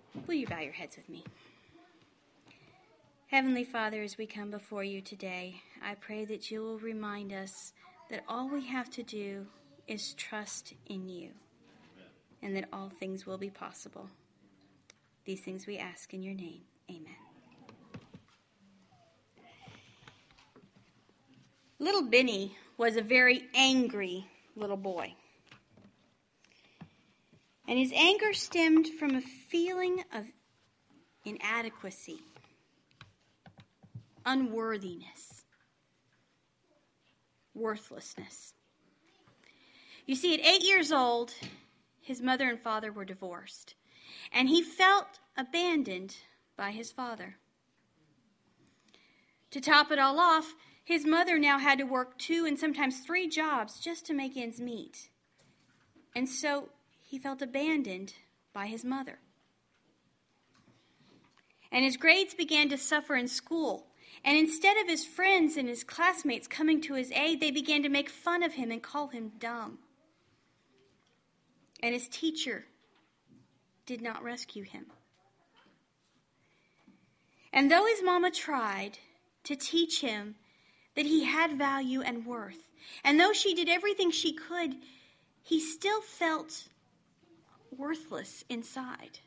Will you bow your heads with me? Heavenly Father, as we come before you today, I pray that you will remind us that all we have to do is trust in you, and that all things will be possible. These things we ask in your name. Amen. Little Benny was a very angry little boy. And his anger stemmed from a feeling of inadequacy, unworthiness, worthlessness. You see, at 8 years old, his mother and father were divorced, and he felt abandoned by his father. To top it all off, his mother now had to work 2 and sometimes 3 jobs just to make ends meet. And so he felt abandoned by his mother. And his grades began to suffer in school. And instead of his friends and his classmates coming to his aid, they began to make fun of him and call him dumb. And his teacher did not rescue him. And though his mama tried to teach him that he had value and worth, and though she did everything she could, he still felt worthless inside.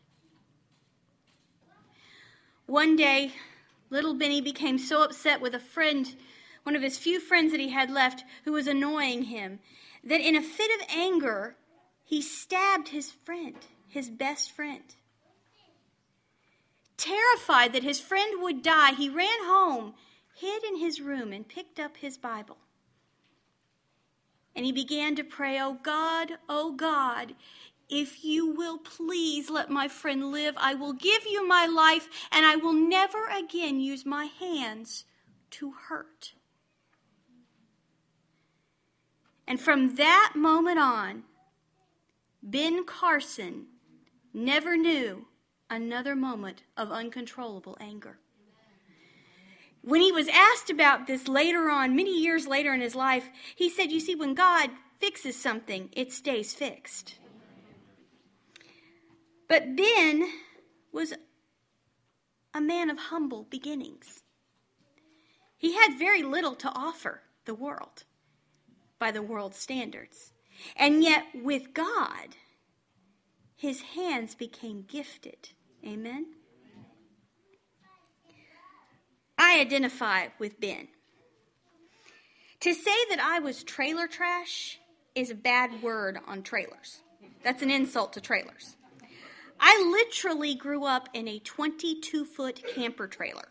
One day, little Benny became so upset with a friend, one of his few friends that he had left, who was annoying him, that in a fit of anger, he stabbed his friend, his best friend. Terrified that his friend would die, he ran home, hid in his room, and picked up his Bible. And he began to pray, oh God, if you will please let my friend live, I will give you my life, and I will never again use my hands to hurt. And from that moment on, Ben Carson never knew another moment of uncontrollable anger. When he was asked about this later on, many years later in his life, he said, you see, when God fixes something, it stays fixed. But Ben was a man of humble beginnings. He had very little to offer the world by the world's standards. And yet with God, his hands became gifted. Amen? I identify with Ben. To say that I was trailer trash is a bad word on trailers. That's an insult to trailers. I literally grew up in a 22-foot camper trailer.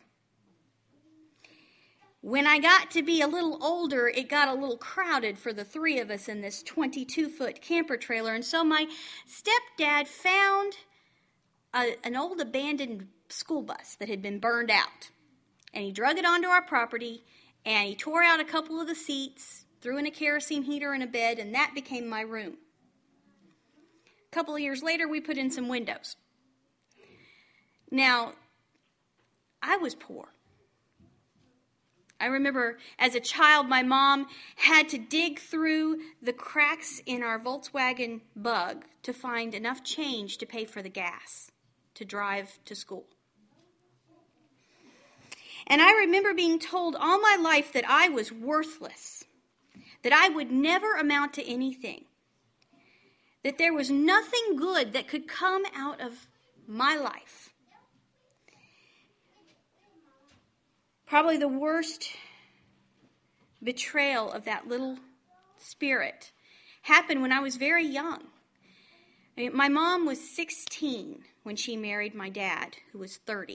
When I got to be a little older, it got a little crowded for the 3 of us in this 22-foot camper trailer. And so my stepdad found an old abandoned school bus that had been burned out. And he drug it onto our property, and he tore out a couple of the seats, threw in a kerosene heater and a bed, and that became my room. A couple of years later, we put in some windows. Now, I was poor. I remember as a child, my mom had to dig through the cracks in our Volkswagen Bug to find enough change to pay for the gas to drive to school. And I remember being told all my life that I was worthless, that I would never amount to anything, that there was nothing good that could come out of my life. Probably the worst betrayal of that little spirit happened when I was very young. My mom was 16 when she married my dad, who was 30.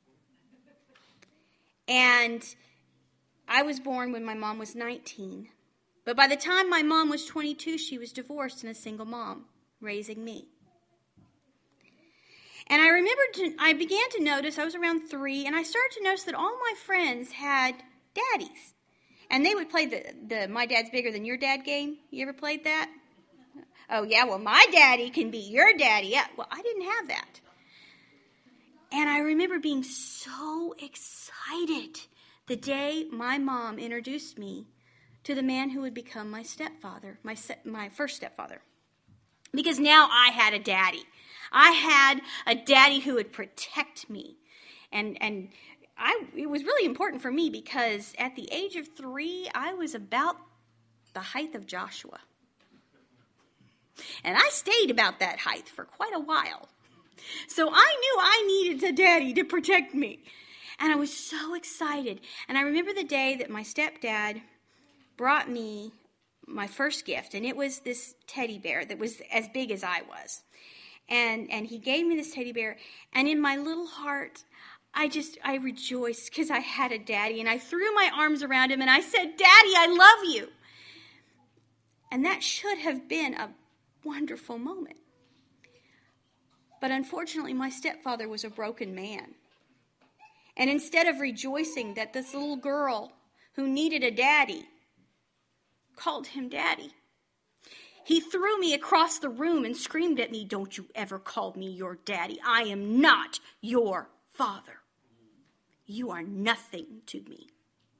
And I was born when my mom was 19. But by the time my mom was 22, she was divorced and a single mom, raising me. And I remember I began to notice, I was around 3, and I started to notice that all my friends had daddies. And they would play the My Dad's Bigger Than Your Dad game. You ever played that? Oh, yeah, well, my daddy can be your daddy. Yeah, well, I didn't have that. And I remember being so excited the day my mom introduced me to the man who would become my stepfather, my first stepfather. Because now I had a daddy. I had a daddy who would protect me. And it was really important for me because at the age of 3, I was about the height of Joshua. And I stayed about that height for quite a while. So I knew I needed a daddy to protect me. And I was so excited. And I remember the day that my stepdad brought me my first gift. And it was this teddy bear that was as big as I was. And he gave me this teddy bear. And in my little heart, I rejoiced because I had a daddy. And I threw my arms around him and I said, "Daddy, I love you." And that should have been a wonderful moment. But unfortunately, my stepfather was a broken man. And instead of rejoicing that this little girl who needed a daddy called him daddy, he threw me across the room and screamed at me, "Don't you ever call me your daddy. I am not your father. You are nothing to me."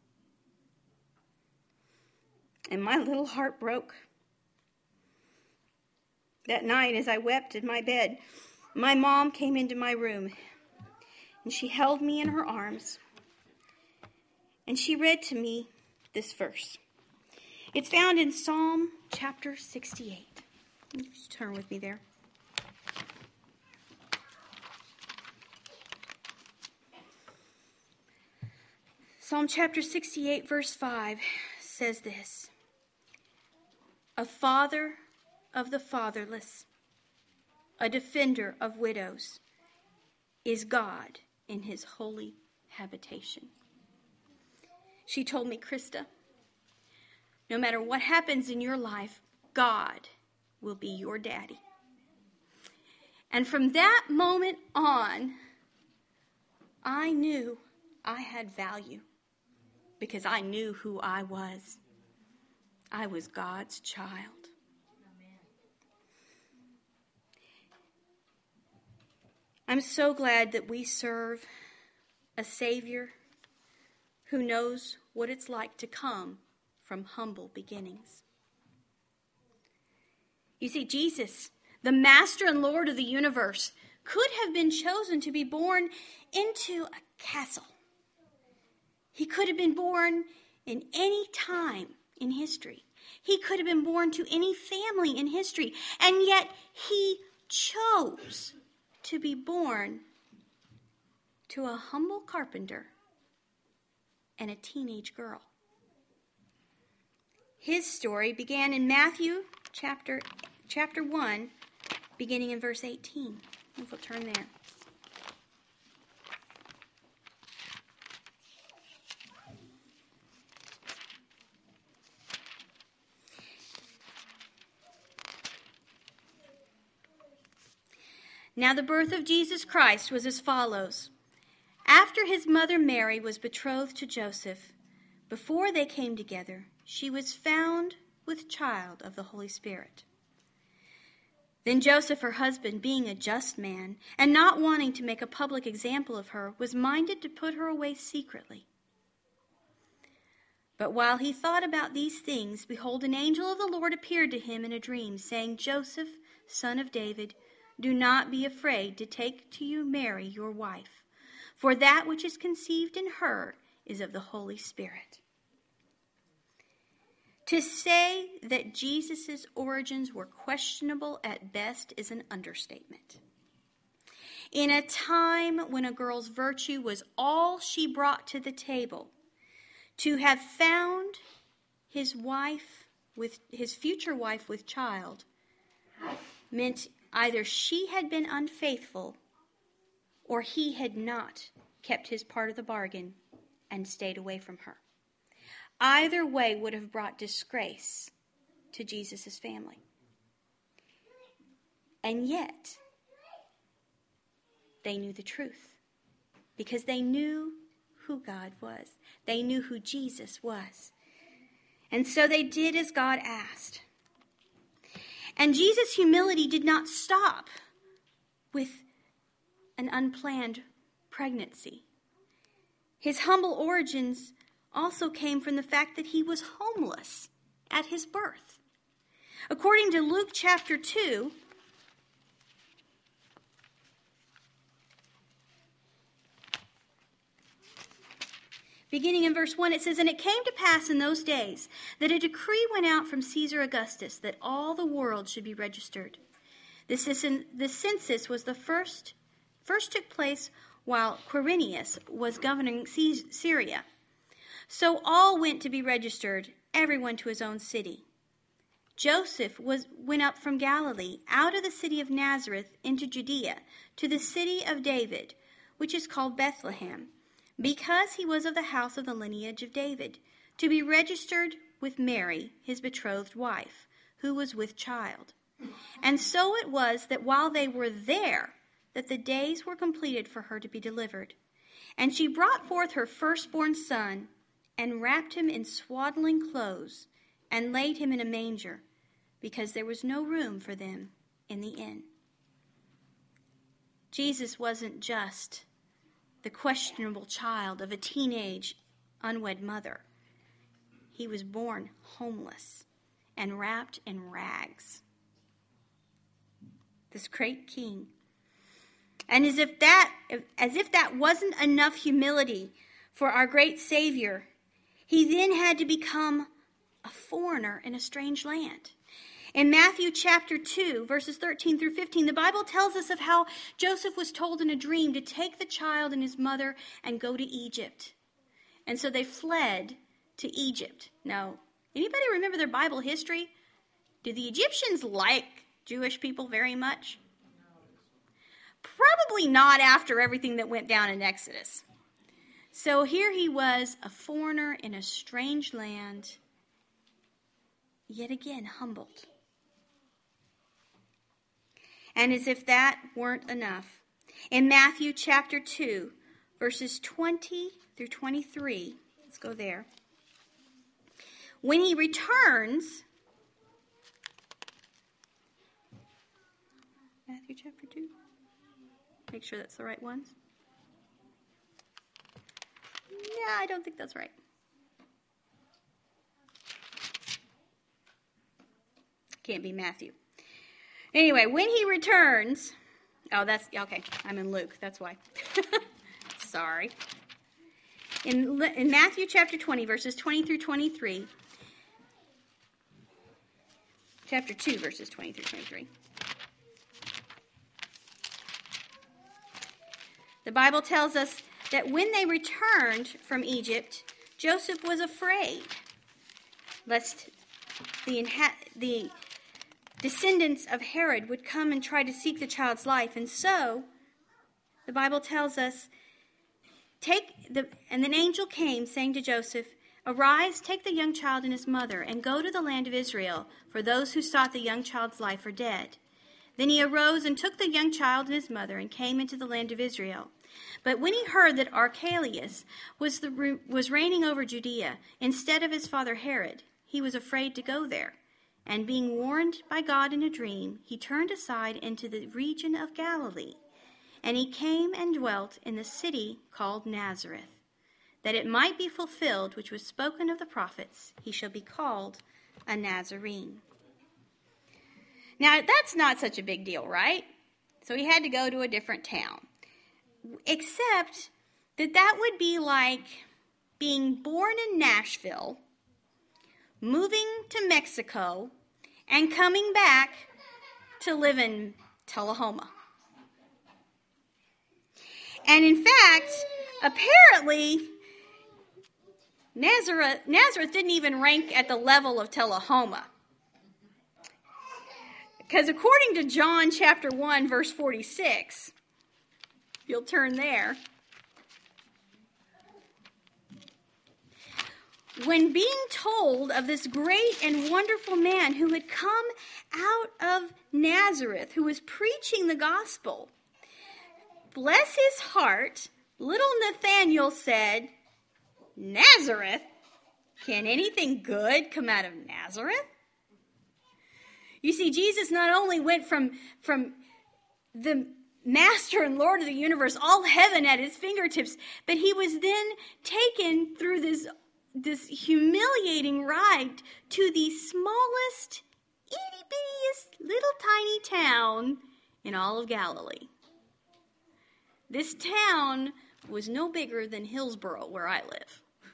And my little heart broke. That night, as I wept in my bed, my mom came into my room, and she held me in her arms, and she read to me this verse. It's found in Psalm chapter 68. Just turn with me there. Psalm chapter 68, verse 5 says this: "A father of the fatherless, a defender of widows, is God in his holy habitation." She told me, "Krista, no matter what happens in your life, God will be your daddy." And from that moment on, I knew I had value because I knew who I was. I was God's child. I'm so glad that we serve a Savior who knows what it's like to come from humble beginnings. You see, Jesus, the Master and Lord of the universe, could have been chosen to be born into a castle. He could have been born in any time in history. He could have been born to any family in history. And yet he chose to be born to a humble carpenter and a teenage girl. His story began in Matthew chapter 1, beginning in verse 18. If we'll turn there. Now the birth of Jesus Christ was as follows. After his mother Mary was betrothed to Joseph, before they came together, she was found with child of the Holy Spirit. Then Joseph, her husband, being a just man, and not wanting to make a public example of her, was minded to put her away secretly. But while he thought about these things, behold, an angel of the Lord appeared to him in a dream, saying, "Joseph, son of David, do not be afraid to take to you Mary, your wife, for that which is conceived in her is of the Holy Spirit." To say that Jesus' origins were questionable at best is an understatement. In a time when a girl's virtue was all she brought to the table, to have found his future wife with child meant either she had been unfaithful or he had not kept his part of the bargain and stayed away from her. Either way would have brought disgrace to Jesus' family. And yet, they knew the truth because they knew who God was. They knew who Jesus was. And so they did as God asked. And Jesus' humility did not stop with an unplanned pregnancy. His humble origins also came from the fact that he was homeless at his birth. According to Luke chapter 2, Beginning in verse 1, it says, "And it came to pass in those days that a decree went out from Caesar Augustus that all the world should be registered. The census was the first took place while Quirinius was governing Syria. So all went to be registered, everyone to his own city. Joseph went up from Galilee, out of the city of Nazareth into Judea, to the city of David, which is called Bethlehem, because he was of the house of the lineage of David, to be registered with Mary, his betrothed wife, who was with child. And so it was that while they were there, that the days were completed for her to be delivered. And she brought forth her firstborn son, and wrapped him in swaddling clothes, and laid him in a manger, because there was no room for them in the inn." Jesus wasn't just the questionable child of a teenage, unwed mother. He was born homeless and wrapped in rags. This great king. And as if that wasn't enough humility for our great Savior, he then had to become a foreigner in a strange land. In Matthew chapter 2, verses 13 through 15, the Bible tells us of how Joseph was told in a dream to take the child and his mother and go to Egypt. And so they fled to Egypt. Now, anybody remember their Bible history? Did the Egyptians like Jewish people very much? Probably not after everything that went down in Exodus. So here he was, a foreigner in a strange land, yet again humbled. And as if that weren't enough, in Matthew chapter 2, verses 20 through 23, let's go there. When he returns, Matthew chapter 2, make sure that's the right ones. Yeah, I don't think that's right. Can't be Matthew. Anyway, when he returns, that's, okay, I'm in Luke, that's why. Sorry. In Matthew chapter 20, verses 20 through 23, chapter 2, verses 20 through 23. The Bible tells us that when they returned from Egypt, Joseph was afraid lest the descendants of Herod would come and try to seek the child's life. And so, the Bible tells us, and an angel came, saying to Joseph, "Arise, take the young child and his mother, and go to the land of Israel, for those who sought the young child's life are dead." Then he arose and took the young child and his mother, and came into the land of Israel. But when he heard that Archelaus was reigning over Judea instead of his father Herod, he was afraid to go there. And being warned by God in a dream, he turned aside into the region of Galilee. And he came and dwelt in the city called Nazareth, that it might be fulfilled which was spoken of the prophets, he shall be called a Nazarene. Now, that's not such a big deal, right? So he had to go to a different town. Except that would be like being born in Nashville, moving to Mexico, and coming back to live in Tullahoma. And in fact, apparently, Nazareth didn't even rank at the level of Tullahoma. Because according to John chapter 1, verse 46, if you'll turn there, when being told of this great and wonderful man who had come out of Nazareth, who was preaching the gospel, bless his heart, little Nathanael said, "Nazareth? Can anything good come out of Nazareth?" You see, Jesus not only went from the Master and Lord of the universe, all heaven at his fingertips, but he was then taken through this humiliating ride to the smallest, itty-bittiest little tiny town in all of Galilee. This town was no bigger than Hillsboro, where I live.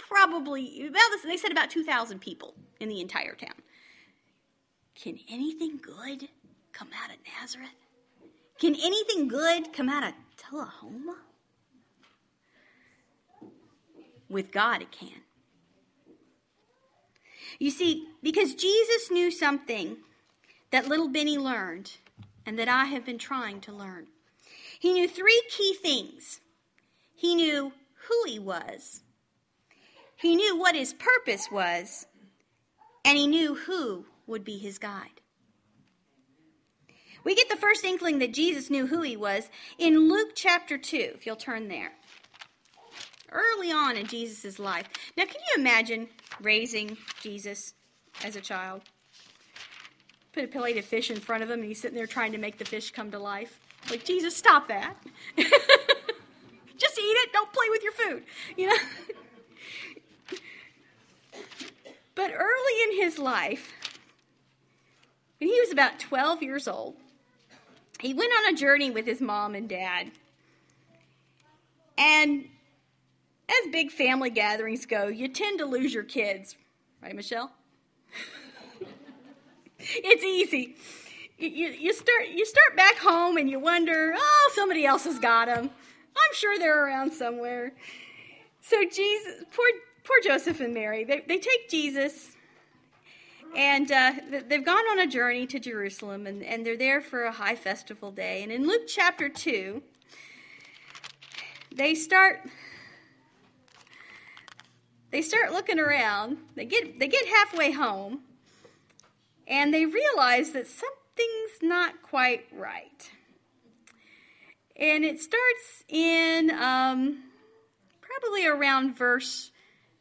probably, they said about 2,000 people in the entire town. Can anything good come out of Nazareth? Can anything good come out of Tullahoma? With God it can. You see, because Jesus knew something that little Benny learned and that I have been trying to learn. He knew 3 key things. He knew who he was. He knew what his purpose was. And he knew who would be his guide. We get the first inkling that Jesus knew who he was in Luke chapter 2, if you'll turn there. Early on in Jesus' life. Now, can you imagine raising Jesus as a child? Put a plate of fish in front of him and he's sitting there trying to make the fish come to life. Like, Jesus, stop that. Just eat it. Don't play with your food. You know? But early in his life, when he was about 12 years old, he went on a journey with his mom and dad. And as big family gatherings go, you tend to lose your kids. Right, Michelle? It's easy. You start back home and you wonder, oh, somebody else has got them. I'm sure they're around somewhere. So Jesus, poor Joseph and Mary, they take Jesus and they've gone on a journey to Jerusalem and they're there for a high festival day. And in Luke chapter 2, they start looking around. They get halfway home and they realize that something's not quite right. And it starts in probably around verse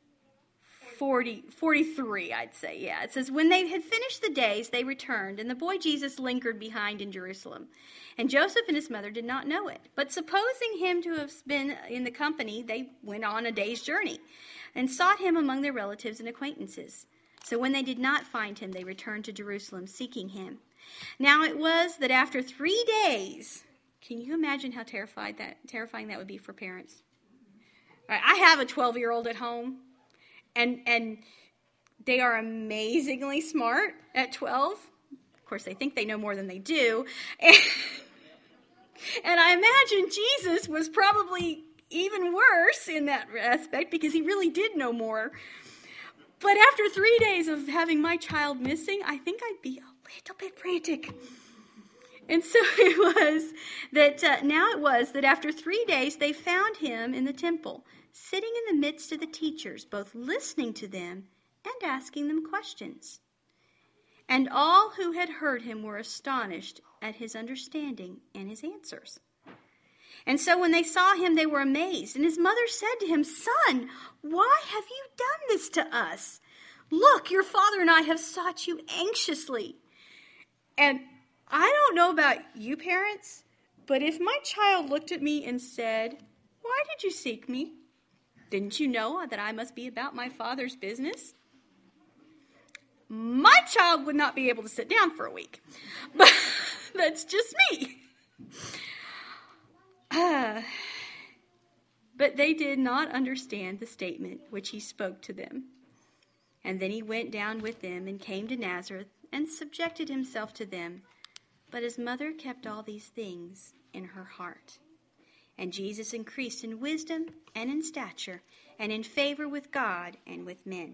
43, I'd say. Yeah, it says, when they had finished the days, they returned, and the boy Jesus lingered behind in Jerusalem. And Joseph and his mother did not know it. But supposing him to have been in the company, they went on a day's journey and sought him among their relatives and acquaintances. So when they did not find him, they returned to Jerusalem, seeking him. Now it was that after 3 days, can you imagine how terrifying that would be for parents? All right, I have a 12-year-old at home, and they are amazingly smart at 12. Of course, they think they know more than they do. And I imagine Jesus was probably even worse in that aspect because he really did know more. But after 3 days of having my child missing, I think I'd be a little bit frantic. And so it was that after 3 days they found him in the temple, sitting in the midst of the teachers, both listening to them and asking them questions. And all who had heard him were astonished at his understanding and his answers. And so when they saw him, they were amazed. And his mother said to him, "Son, why have you done this to us? Look, your father and I have sought you anxiously." And I don't know about you parents, but if my child looked at me and said, "Why did you seek me? Didn't you know that I must be about my father's business?" My child would not be able to sit down for a week. But that's just me. But they did not understand the statement which he spoke to them. And then he went down with them and came to Nazareth and subjected himself to them. But his mother kept all these things in her heart. And Jesus increased in wisdom and in stature and in favor with God and with men.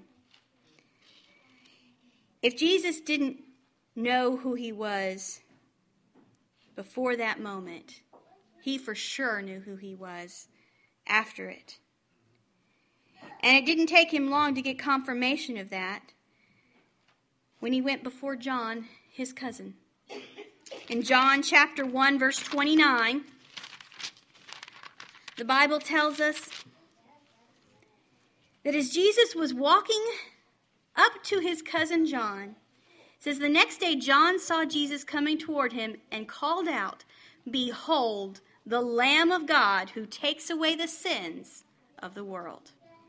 If Jesus didn't know who he was before that moment, he for sure knew who he was after it. And it didn't take him long to get confirmation of that when he went before John, his cousin. In John chapter 1, verse 29, the Bible tells us that as Jesus was walking up to his cousin John, it says, the next day John saw Jesus coming toward him and called out, "Behold, the Lamb of God who takes away the sins of the world."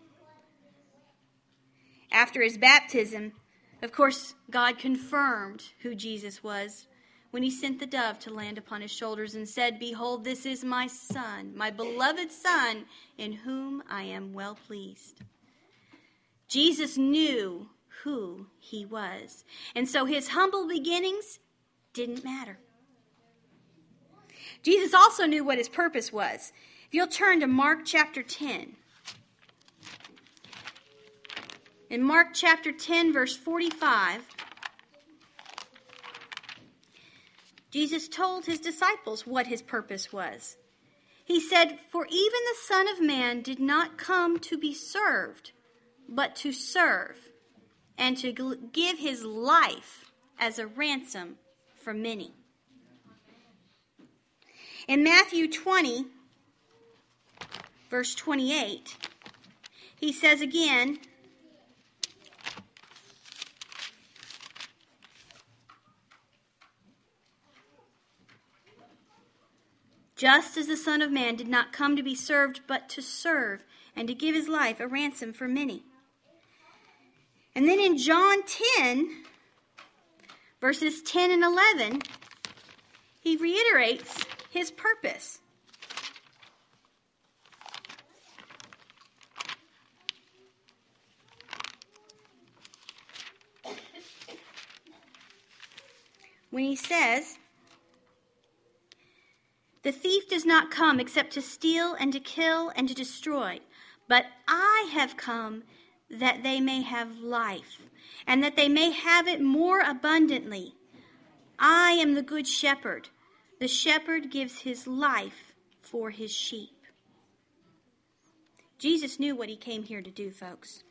After his baptism, of course, God confirmed who Jesus was when he sent the dove to land upon his shoulders and said, "Behold, this is my Son, my beloved Son, in whom I am well pleased." Jesus knew who he was. And so his humble beginnings didn't matter. Jesus also knew what his purpose was. If you'll turn to Mark chapter 10. In Mark chapter 10, verse 45, Jesus told his disciples what his purpose was. He said, "For even the Son of Man did not come to be served, but to serve, and to give his life as a ransom for many." In Matthew 20, verse 28, he says again, "Just as the Son of Man did not come to be served, but to serve, and to give his life a ransom for many." And then in John 10, verses 10 and 11, he reiterates his purpose. When he says, "The thief does not come except to steal and to kill and to destroy. But I have come that they may have life, and that they may have it more abundantly. I am the good shepherd. The shepherd gives his life for his sheep." Jesus knew what he came here to do, folks.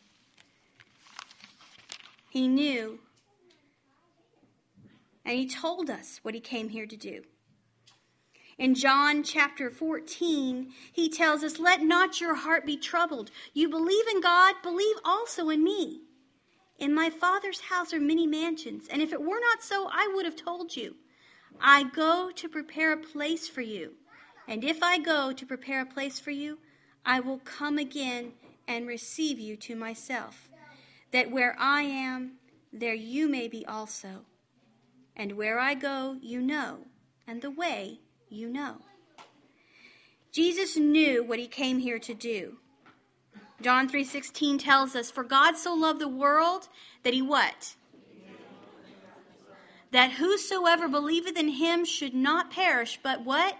He knew, and he told us what he came here to do. In John chapter 14, he tells us, "Let not your heart be troubled. You believe in God, believe also in me. In my Father's house are many mansions, and if it were not so, I would have told you. I go to prepare a place for you. And if I go to prepare a place for you, I will come again and receive you to myself, that where I am, there you may be also. And where I go, you know, and the way you know." Jesus knew what he came here to do. John 3:16 tells us, "For God so loved the world that he" what? "That whosoever believeth in him should not perish, but" what?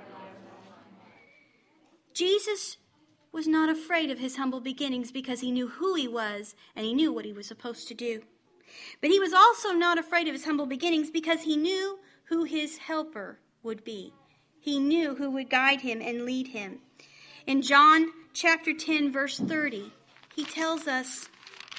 Jesus was not afraid of his humble beginnings because he knew who he was and he knew what he was supposed to do. But he was also not afraid of his humble beginnings because he knew who his helper would be. He knew who would guide him and lead him. In John chapter 10, verse 30, he tells us,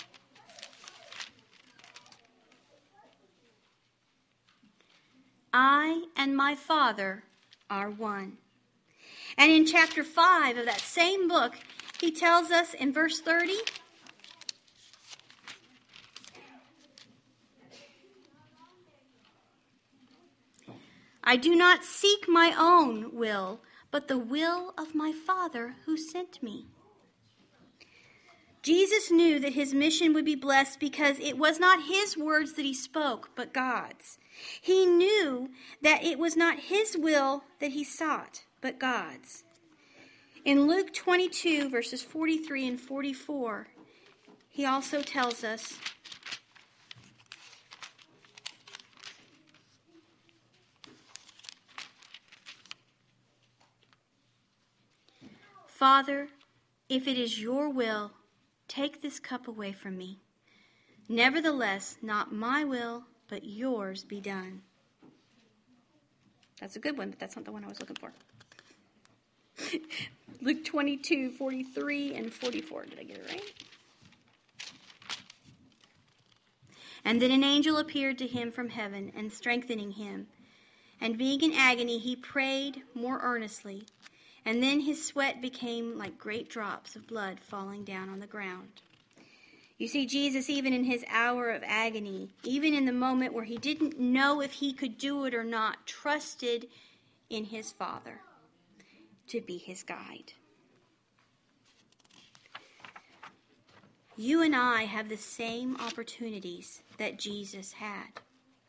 "I and my Father are one." And in chapter 5 of that same book, he tells us in verse 30, "I do not seek my own will, but the will of my Father who sent me." Jesus knew that his mission would be blessed because it was not his words that he spoke, but God's. He knew that it was not his will that he sought, but God's. In Luke 22, verses 43 and 44, he also tells us, "Father, if it is your will, take this cup away from me. Nevertheless, not my will, but yours be done." That's a good one, but that's not the one I was looking for. Luke 22, 43 and 44. Did I get it right? "And then an angel appeared to him from heaven, and strengthening him. And being in agony, he prayed more earnestly. And then his sweat became like great drops of blood falling down on the ground." You see, Jesus, even in his hour of agony, even in the moment where he didn't know if he could do it or not, trusted in his Father to be his guide. You and I have the same opportunities that Jesus had.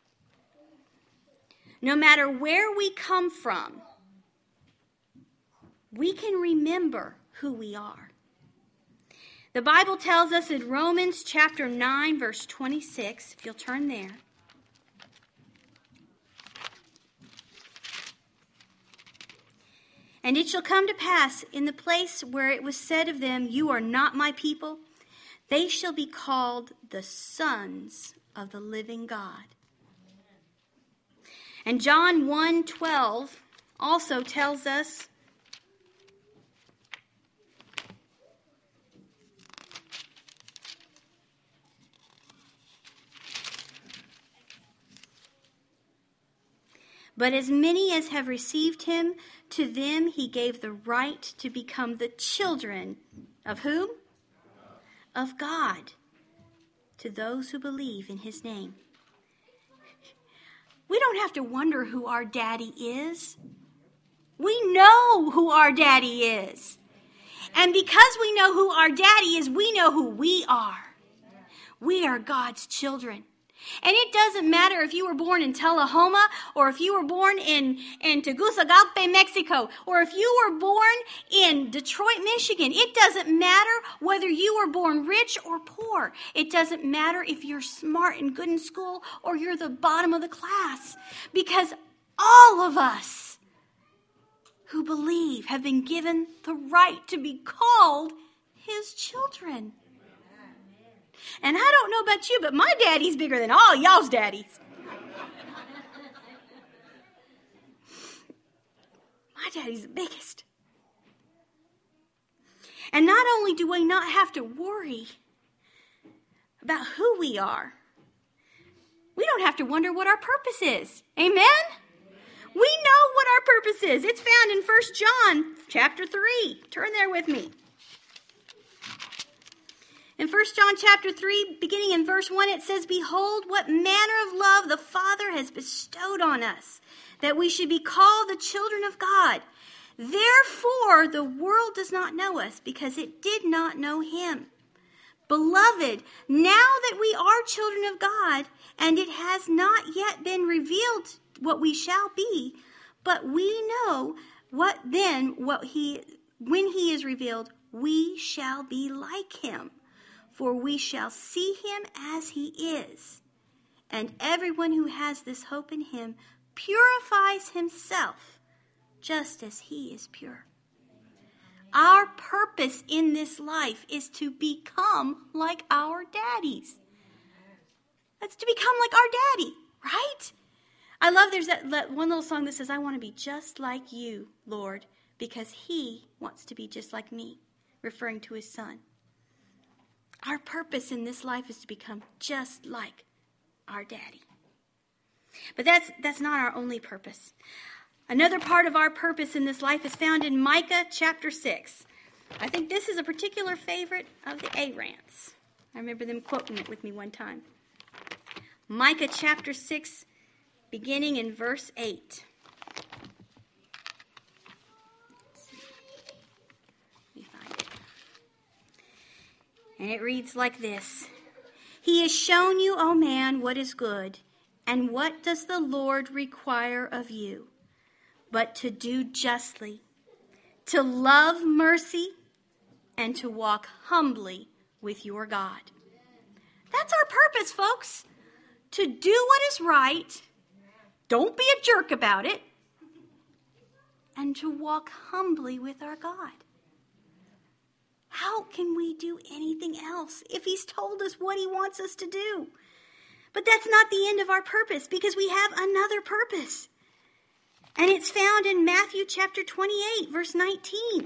No matter where we come from, we can remember who we are. The Bible tells us in Romans chapter 9, verse 26, if you'll turn there. And it shall come to pass in the place where it was said of them, you are not my people, they shall be called the sons of the living God. And John 1:12 also tells us, but as many as have received him, to them he gave the right to become the children of whom? Of God, to those who believe in his name. We don't have to wonder who our daddy is. We know who our daddy is. And because we know who our daddy is, we know who we are. We are God's children. And it doesn't matter if you were born in Tullahoma, or if you were born in Tegucigalpa, Mexico, or if you were born in Detroit, Michigan. It doesn't matter whether you were born rich or poor. It doesn't matter if you're smart and good in school or you're the bottom of the class. Because all of us who believe have been given the right to be called his children. And I don't know about you, but my daddy's bigger than all y'all's daddies. My daddy's the biggest. And not only do we not have to worry about who we are, we don't have to wonder what our purpose is. Amen? We know what our purpose is. It's found in 1 John chapter 3. Turn there with me. In 1 John chapter 3, beginning in verse 1, it says, behold, what manner of love the Father has bestowed on us, that we should be called the children of God. Therefore, the world does not know us, because it did not know him. Beloved, now that we are children of God, and it has not yet been revealed what we shall be, but we know when he is revealed, we shall be like him. For we shall see him as he is. And everyone who has this hope in him purifies himself, just as he is pure. Our purpose in this life is to become like our daddies. That's to become like our daddy, right? I love there's that one little song that says, I want to be just like you, Lord, because he wants to be just like me, referring to his son. Our purpose in this life is to become just like our daddy. But that's not our only purpose. Another part of our purpose in this life is found in Micah chapter 6. I think this is a particular favorite of the Arants. I remember them quoting it with me one time. Micah chapter 6, beginning in verse 8. And it reads like this. He has shown you, O man, what is good, and what does the Lord require of you, but to do justly, to love mercy, and to walk humbly with your God. That's our purpose, folks. To do what is right, don't be a jerk about it, and to walk humbly with our God. How can we do anything else if he's told us what he wants us to do? But that's not the end of our purpose, because we have another purpose. And it's found in Matthew chapter 28, verse 19.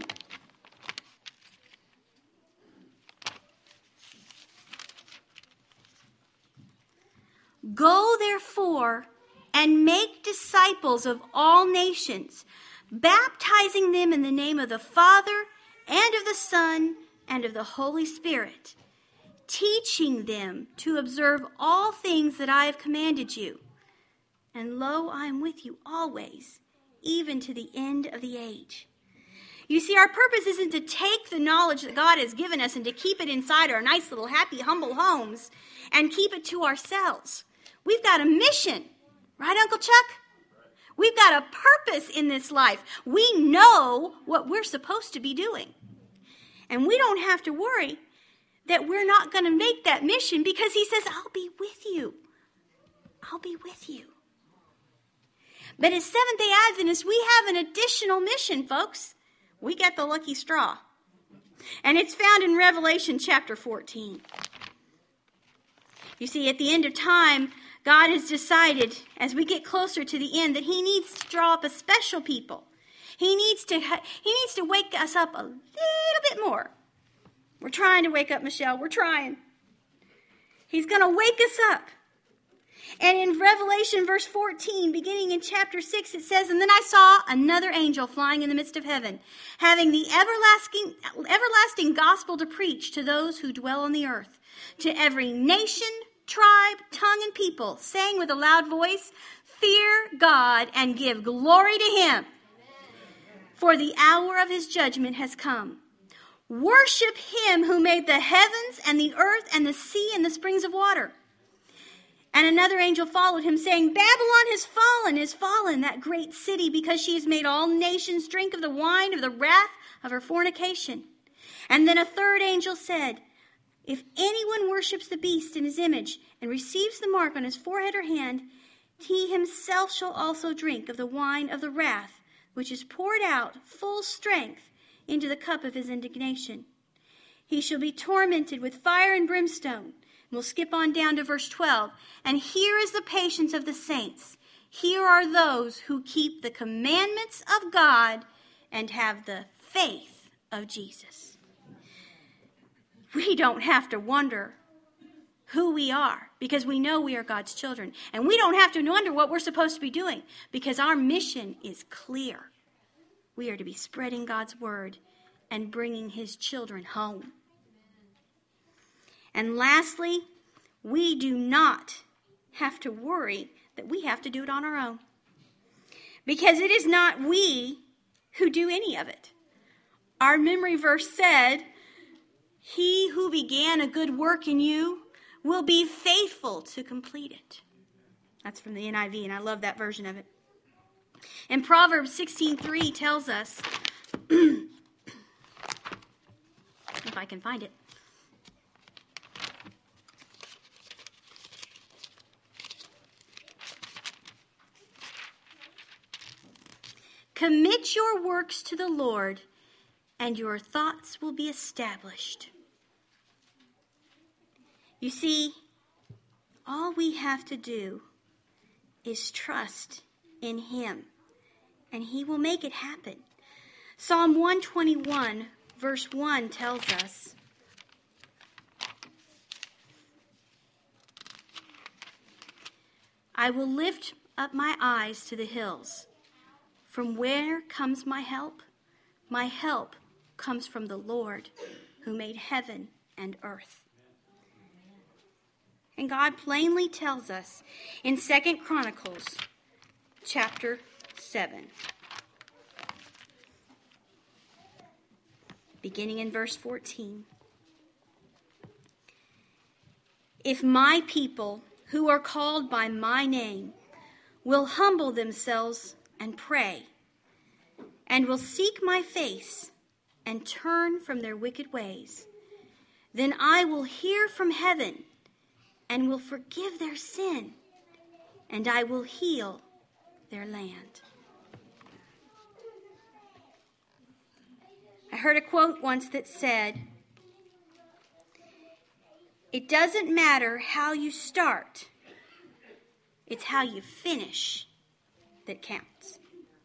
Go therefore and make disciples of all nations, baptizing them in the name of the Father and of the Son and of the Holy Spirit, teaching them to observe all things that I have commanded you. And lo, I am with you always, even to the end of the age. You see, our purpose isn't to take the knowledge that God has given us and to keep it inside our nice little happy, humble homes and keep it to ourselves. We've got a mission, right, Uncle Chuck? We've got a purpose in this life. We know what we're supposed to be doing. And we don't have to worry that we're not going to make that mission because he says, I'll be with you. I'll be with you. But as Seventh-day Adventists, we have an additional mission, folks. We got the lucky straw. And it's found in Revelation chapter 14. You see, at the end of time, God has decided, as we get closer to the end, that he needs to draw up a special people. He needs to wake us up a little bit more. We're trying to wake up, Michelle. We're trying. He's going to wake us up. And in Revelation verse 14, beginning in chapter 6, it says, And then I saw another angel flying in the midst of heaven, having the everlasting gospel to preach to those who dwell on the earth, to every nation, tribe, tongue, and people, saying with a loud voice, Fear God and give glory to him, for the hour of his judgment has come. Worship him who made the heavens and the earth and the sea and the springs of water. And another angel followed him, saying, Babylon is fallen, that great city, because she has made all nations drink of the wine of the wrath of her fornication. And then a third angel said, If anyone worships the beast in his image and receives the mark on his forehead or hand, he himself shall also drink of the wine of the wrath, which is poured out full strength into the cup of his indignation. He shall be tormented with fire and brimstone. We'll skip on down to verse 12. And here is the patience of the saints. Here are those who keep the commandments of God and have the faith of Jesus. We don't have to wonder who we are because we know we are God's children. And we don't have to wonder what we're supposed to be doing because our mission is clear. We are to be spreading God's word and bringing his children home. And lastly, we do not have to worry that we have to do it on our own. Because it is not we who do any of it. Our memory verse said, He who began a good work in you will be faithful to complete it. That's from the NIV, and I love that version of it. And Proverbs 16:3 tells us, if I can find it. Commit your works to the Lord, and your thoughts will be established. You see, all we have to do is trust in him, and he will make it happen. Psalm 121, verse 1 tells us, I will lift up my eyes to the hills. From where comes my help? My help comes from the Lord who made heaven and earth. And God plainly tells us in 2 Chronicles chapter 7, beginning in verse 14. If my people who are called by my name will humble themselves and pray, and will seek my face and turn from their wicked ways, then I will hear from heaven and will forgive their sin, and I will heal their land. I heard a quote once that said, it doesn't matter how you start, it's how you finish that counts.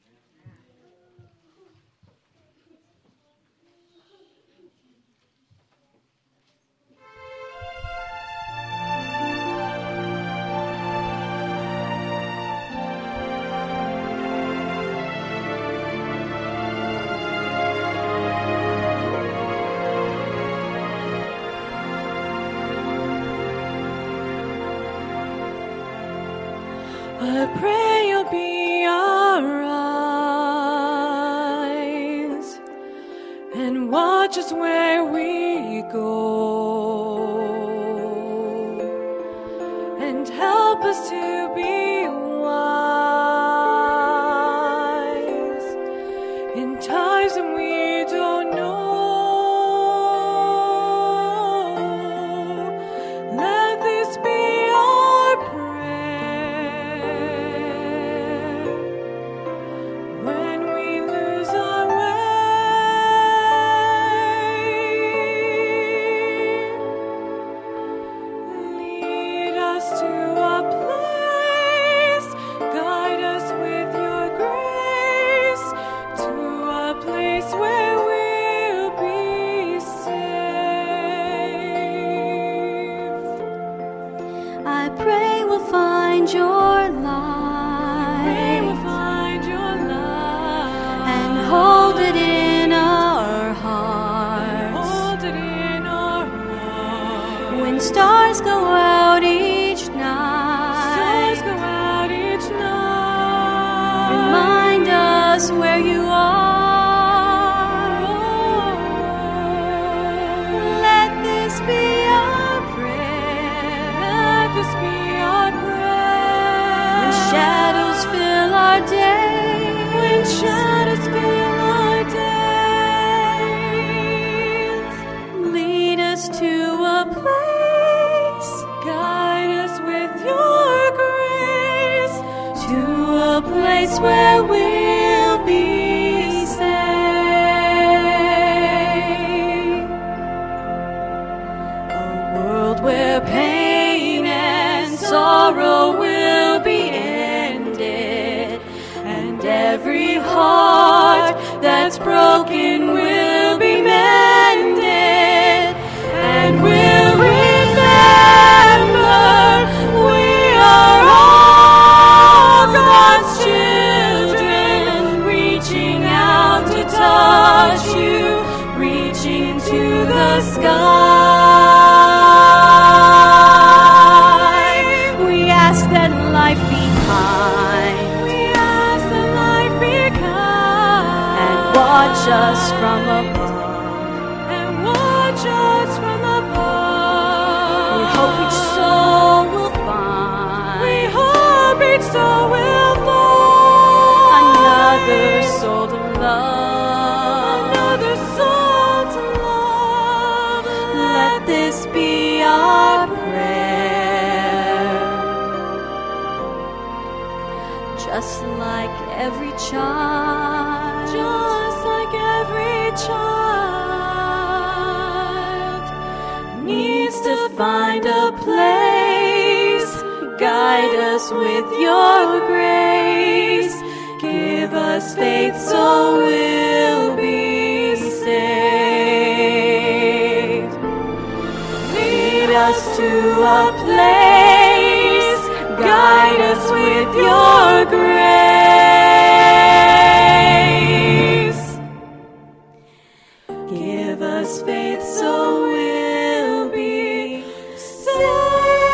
I pray you'll be our eyes and watch us where we go, and help us to be wise in times when we don't know. pray we'll find your light. Pray we'll find your light. And hold it in our hearts. Hold it in our hearts. When stars go out each night. Stars go out each night. Remind us where you are. Let this be our prayer. Let this be our prayer. When shadows fill our days. When shadows fill our days. Lead us to a place. Guide us with your grace. To a place where we'll be safe. A world where pain and sorrow will be ended, and every heart that's broken will be mended, and we'll remember we are all God's children, reaching out to touch you, reaching to the sky. We ask that life be kind. We ask that life be kind. And watch us from above. And watch us from above. We hope each soul will find. We hope each soul will find. Another soul to love. Another soul to love. Let this be our prayer. Just like every child. Just like every child needs to find a place. Guide us with your grace. Give us faith so we'll be saved. Lead us to a place. Guide us with your grace. Give us faith so we'll be saved.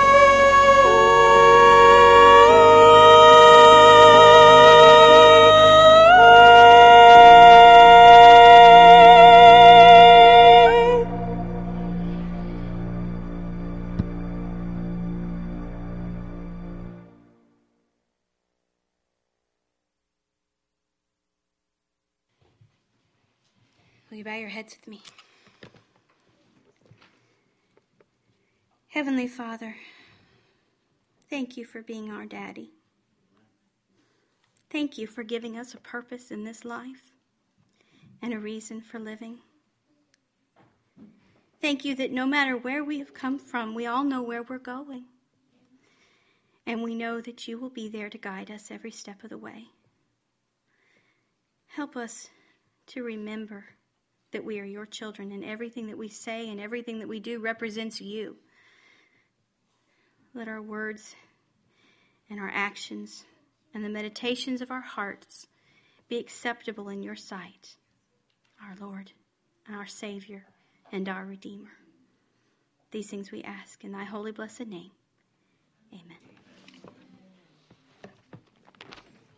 Will you bow your heads with me? Heavenly Father, thank you for being our daddy. Thank you for giving us a purpose in this life and a reason for living. Thank you that no matter where we have come from, we all know where we're going. And we know that you will be there to guide us every step of the way. Help us to remember that we are your children, and everything that we say and everything that we do represents you. Let our words and our actions and the meditations of our hearts be acceptable in your sight, our Lord, our Savior, and our Redeemer. These things we ask in thy holy blessed name. Amen.